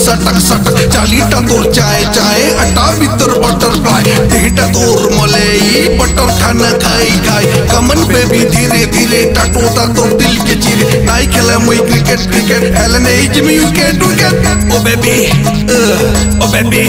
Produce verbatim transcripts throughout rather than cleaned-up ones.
सटक सटक चालीटा तोर चाय चाय अटा भीतर बटरफ्लाई देहटा तोर मलई बटर खाना खाई खाई कमन बेबी धीरे धीरे टटोता तोर दिल के चिरे नाई खेला मुई क्रिकेट क्रिकेट हेला नहीं जिमी wicket wicket oh baby oh baby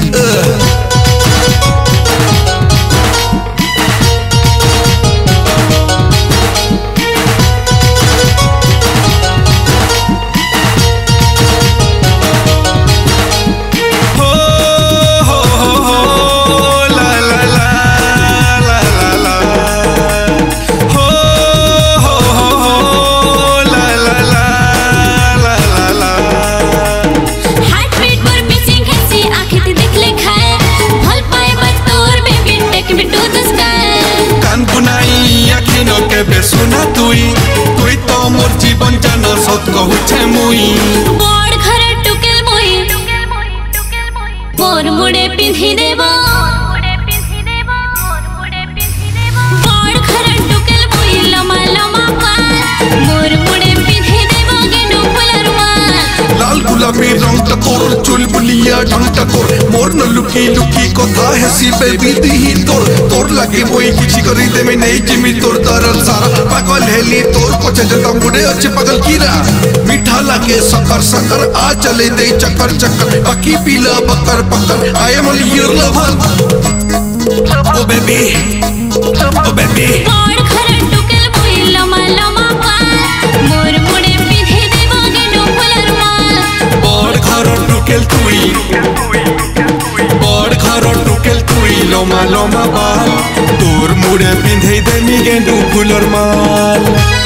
सुना तुई तुई तो मोर जीवन जान सत कहूछे मुई बड़ घरे टुकेल मुई मोर मुड़े पिंधी देबो बड़ घरे टुकेल मुई लमा लमा पाल मोर मुड़े पिंधी देबो गेंडू फुलर माल लाल गुलाबी रंग तोर चुलबुलिया ढंग तोर मोर न लुकी लुकी कथा है सी बेबी दी तोर तोर लगे मोई किछि करी दे में नहीं जिमी तोर तरल सारा पागल हेली तोर पछे जता मुड़े अच्छे पागल कीरा मीठा लगे सकर सकर आ चले दे चक्कर चक्कर बाकी पीला बकर बकर I am your lover oh baby oh baby बड़ घरे टुकेल मुई लमा लमा पाल मोर मुड़े पिंधी देबो गेंडू फुलर माल बड़ घर टुकेल तुई बड़ घर टुकेल तुई लोमा लोमा बाल तोर मुड़े पिंधे देमी गेंडू फुलर माल।